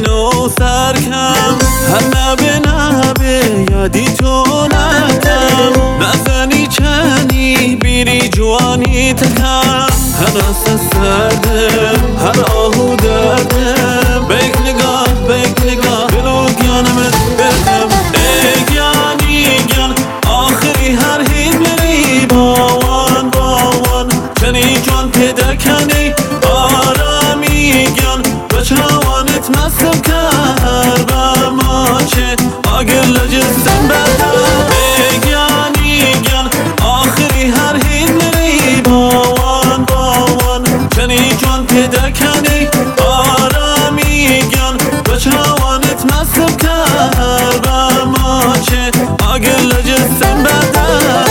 نو سرکم هر نبه یادی تو نکم نزنی چنی بیری جوانی تکم هر آسه سردم هر آهو دردم بیک نگاه بلو گیانمت بردم ای گیان آخری هر هید بری باوان چنی جان پیدا کنی آرامی گیان بچوانت مصب کر و ماچه آگر لجستم بردم ای گیان آخری هر هید بری باوان چنی جان پیدا کنی آرامی گیان بچوانت مصب کر و ماچه آگر لجستم بردم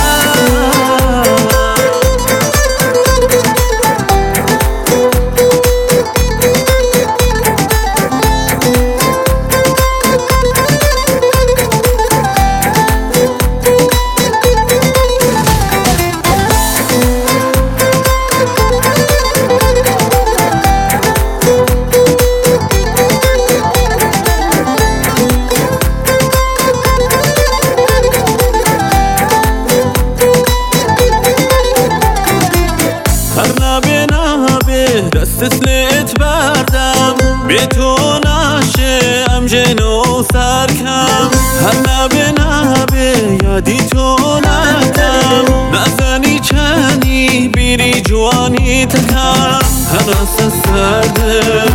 دست سلیت بردم به تو نشه امجنو سرکم هر نبه یادی تو نکم نزنی چنی بیری جوانی تکم هر آسه سردم